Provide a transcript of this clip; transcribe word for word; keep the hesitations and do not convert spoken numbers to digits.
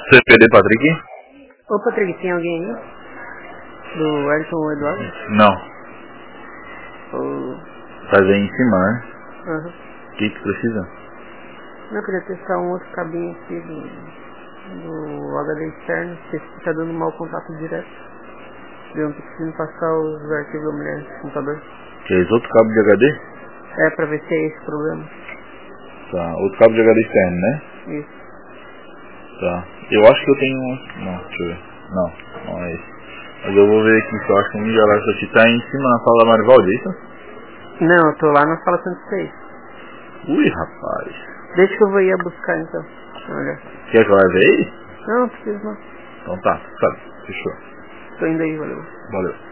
C P D Patrick? Ô Patrick, tem alguém aí? Do Elton ou Eduardo? Não. Ou... Fazer em cima, né? Aham. O que que precisa? Não, eu queria testar um outro cabinho aqui do, do H D externo, que tá dando mau contato direto. Eu não tô conseguindo passar os arquivos da mulher no computador. Que é esse outro cabo de H D? É, pra ver se é esse o problema. Tá, outro cabo de H D externo, né? Isso. Tá. Eu acho que eu tenho um... Não, deixa eu ver. Não, não é esse. Mas eu vou ver aqui, que eu acho que um geral isso aqui tá em cima na sala da Marivaldi, é isso? Não, eu tô lá na sala cento e seis. Ui, rapaz. Deixa que eu vou ir a buscar então. Olha. Quer que eu leve aí? Não, não preciso não. Então tá, sabe, fechou. Tô indo aí, valeu. Valeu.